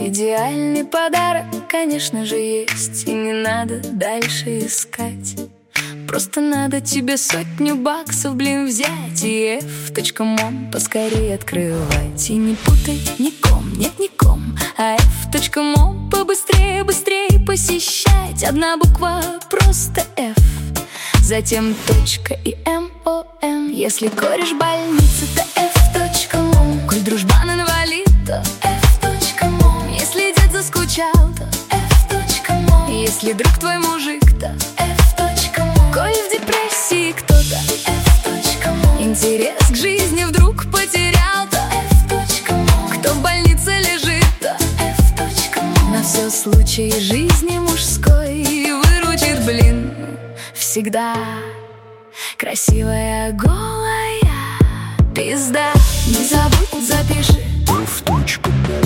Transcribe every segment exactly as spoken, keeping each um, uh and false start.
Идеальный подарок, конечно же, есть, и не надо дальше искать. Просто надо тебе сотню баксов, блин, взять и эф точка мом поскорее открывать. И не путай ником, нет ником, а эф точка мом побыстрее, быстрее посещать. Одна буква, просто F, затем точка и эм-о-эм. Если кореш больницы, то эф точка мом. Коль дружбан инвалид, то эф точка мом. Если дед заскучал, то эф точка мом. Если друг твой мужик, то эф точка мом. Коль в депрессии кто-то, эф точка мом. Интерес к жизни вдруг потерял, то эф точка мом. Кто в больнице лежит, то эф точка мом. На все случаи жизни мужской выручит, блин, всегда красивая голая пизда. Не забудь, запиши эф точка мом.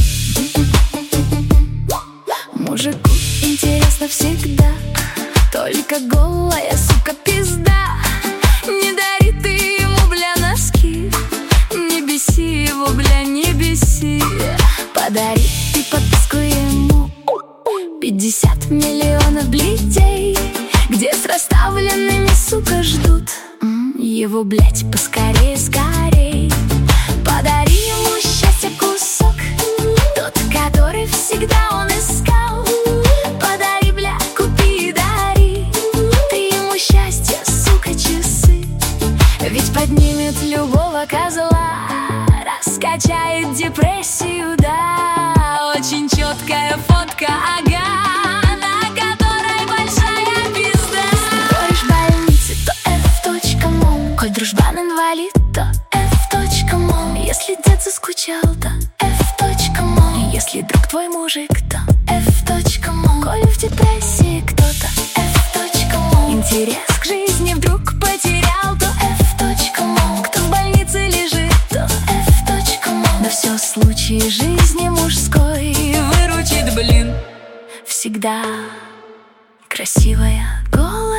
Мужику интересно всегда только голая, сука, пизда. Не дари ты ему, бля, носки, не беси его, бля, не беси. Подари ты подписку ему пятьдесят миллионов блядей, где с расставленными, сука, ждут его, блядь, поскорее, скорей. Подари ему счастье кусок, тот, который всегда он искал. Подари, бля, купи и дари ты ему счастье, сука, часы. Ведь поднимет любого козла, раскачает депрессию, да. Очень четкая фотка, ага, на которой большая пизда. Если кореш в больнице, то эф точка мом. Коль дружбан инвалид, то эф точка мом. Если дед заскучал, то эф точка мом. Если друг твой мужик, то эф точка мом. Коль в депрессии кто-то, эф точка мом. Интерес к жизни вдруг потерял, то эф точка мом. Кто в больнице лежит, то эф точка мом. На все случаи жизни мужской выручит, блин, всегда красивая голая